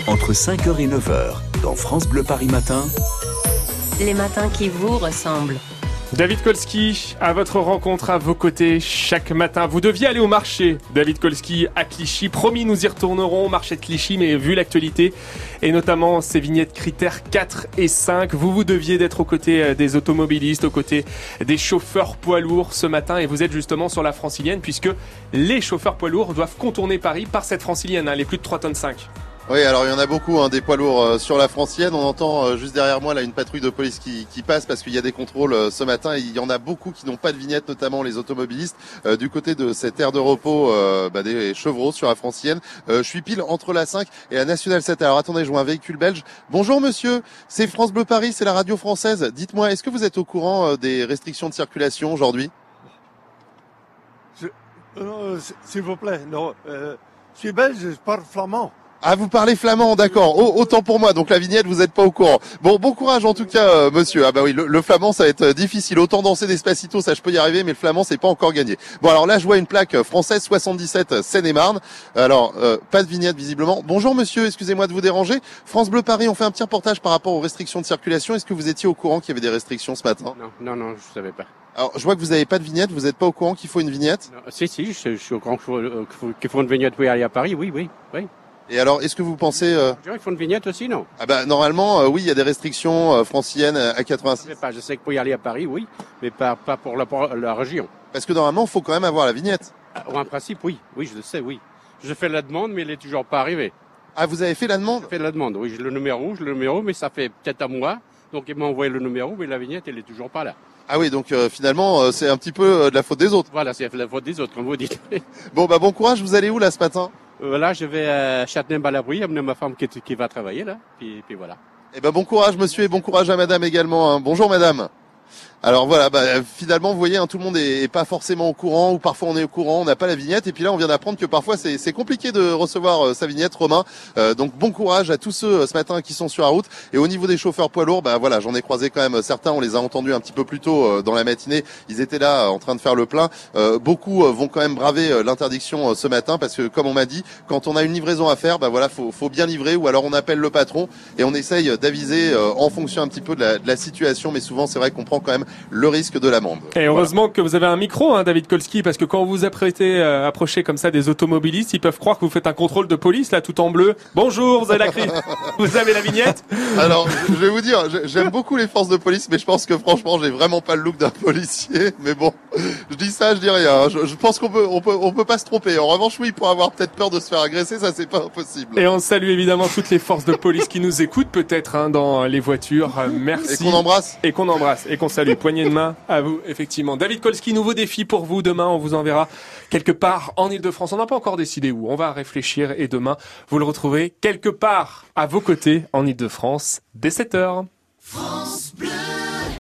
entre 5h et 9h, dans France Bleu Paris Matin. Les matins qui vous ressemblent. David Kolski, à votre rencontre, à vos côtés, chaque matin. Vous deviez aller au marché, David Kolski, à Clichy. Promis, nous y retournerons au marché de Clichy, mais vu l'actualité, et notamment ces vignettes critères 4 et 5, vous deviez d'être aux côtés des automobilistes, aux côtés des chauffeurs poids lourds ce matin, et vous êtes justement sur la Francilienne, puisque les chauffeurs poids lourds doivent contourner Paris par cette Francilienne, les plus de 3,5 tonnes. Oui, alors il y en a beaucoup, des poids lourds sur la Francienne. On entend juste derrière moi là une patrouille de police qui passe parce qu'il y a des contrôles ce matin. Et il y en a beaucoup qui n'ont pas de vignette, notamment les automobilistes. Du côté de cette aire de repos des chevreaux sur la Francienne. Je suis pile entre la 5 et la Nationale 7. Alors attendez, je vois un véhicule belge. Bonjour monsieur, c'est France Bleu Paris, c'est la radio française. Dites-moi, est-ce que vous êtes au courant des restrictions de circulation aujourd'hui ? S'il vous plaît, non. Je suis belge, je parle flamand. Ah, vous parlez flamand, d'accord. Autant pour moi. Donc la vignette, vous n'êtes pas au courant. Bon courage en tout cas, monsieur. Ah bah oui, le flamand, ça va être difficile. Autant danser Despacito, ça je peux y arriver, mais le flamand, c'est pas encore gagné. Bon, alors là, je vois une plaque française 77 Seine-et-Marne. Alors, pas de vignette visiblement. Bonjour monsieur, excusez-moi de vous déranger. France Bleu Paris, on fait un petit reportage par rapport aux restrictions de circulation. Est-ce que vous étiez au courant qu'il y avait des restrictions ce matin ? Non, je savais pas. Alors, je vois que vous n'avez pas de vignette. Vous n'êtes pas au courant qu'il faut une vignette ? Non, si, je suis au courant qu'il faut une vignette pour y aller à Paris, oui. Et alors, est-ce que vous pensez... Il faut une vignette aussi, non ? Ah bah normalement, oui, il y a des restrictions franciliennes à 86. Je sais que pour y aller à Paris, oui, mais pas pour la région. Parce que normalement, il faut quand même avoir la vignette. En principe, oui, je le sais, oui. Je fais la demande, mais elle est toujours pas arrivée. Ah, vous avez fait la demande ? Je fais la demande, oui, j'ai le numéro, mais ça fait peut-être un mois. Donc il m'a envoyé le numéro, mais la vignette, elle est toujours pas là. Ah oui, donc finalement, c'est un petit peu de la faute des autres. Voilà, c'est la faute des autres, comme vous dites. Bon bon courage, vous allez où là ce matin ? Là, je vais à Châtenay-Malabry, amener ma femme qui va travailler là, puis voilà. Eh ben bon courage monsieur et bon courage à madame également. Bonjour madame. Alors voilà, finalement vous voyez, tout le monde est pas forcément au courant, ou parfois on est au courant, on n'a pas la vignette, et puis là on vient d'apprendre que parfois c'est compliqué de recevoir sa vignette, Romain. Donc bon courage à tous ceux ce matin qui sont sur la route. Et au niveau des chauffeurs poids lourds, voilà, j'en ai croisé quand même certains, on les a entendus un petit peu plus tôt dans la matinée, ils étaient là en train de faire le plein. Beaucoup vont quand même braver l'interdiction ce matin, parce que comme on m'a dit, quand on a une livraison à faire, faut bien livrer, ou alors on appelle le patron et on essaye d'aviser en fonction un petit peu de la situation, mais souvent c'est vrai qu'on prend quand même le risque de l'amende. Et heureusement que vous avez un micro, David Kolski, parce que quand vous vous apprêtez à approcher comme ça des automobilistes, ils peuvent croire que vous faites un contrôle de police, là, tout en bleu. Bonjour, vous avez la crise. Vous avez la vignette. Alors, je vais vous dire, j'aime beaucoup les forces de police, mais je pense que franchement, j'ai vraiment pas le look d'un policier. Mais bon, je dis ça, je dis rien. Je pense qu'on peut pas se tromper. En revanche, oui, pour avoir peut-être peur de se faire agresser, ça c'est pas impossible. Et on salue évidemment toutes les forces de police qui nous écoutent, peut-être, dans les voitures. Merci. Et qu'on embrasse. Et qu'on salue. Poignée de main à vous, effectivement. David Kolski, nouveau défi pour vous. Demain, on vous enverra quelque part en Ile-de-France. On n'a pas encore décidé où. On va réfléchir et demain, vous le retrouvez quelque part à vos côtés en Ile-de-France dès 7h.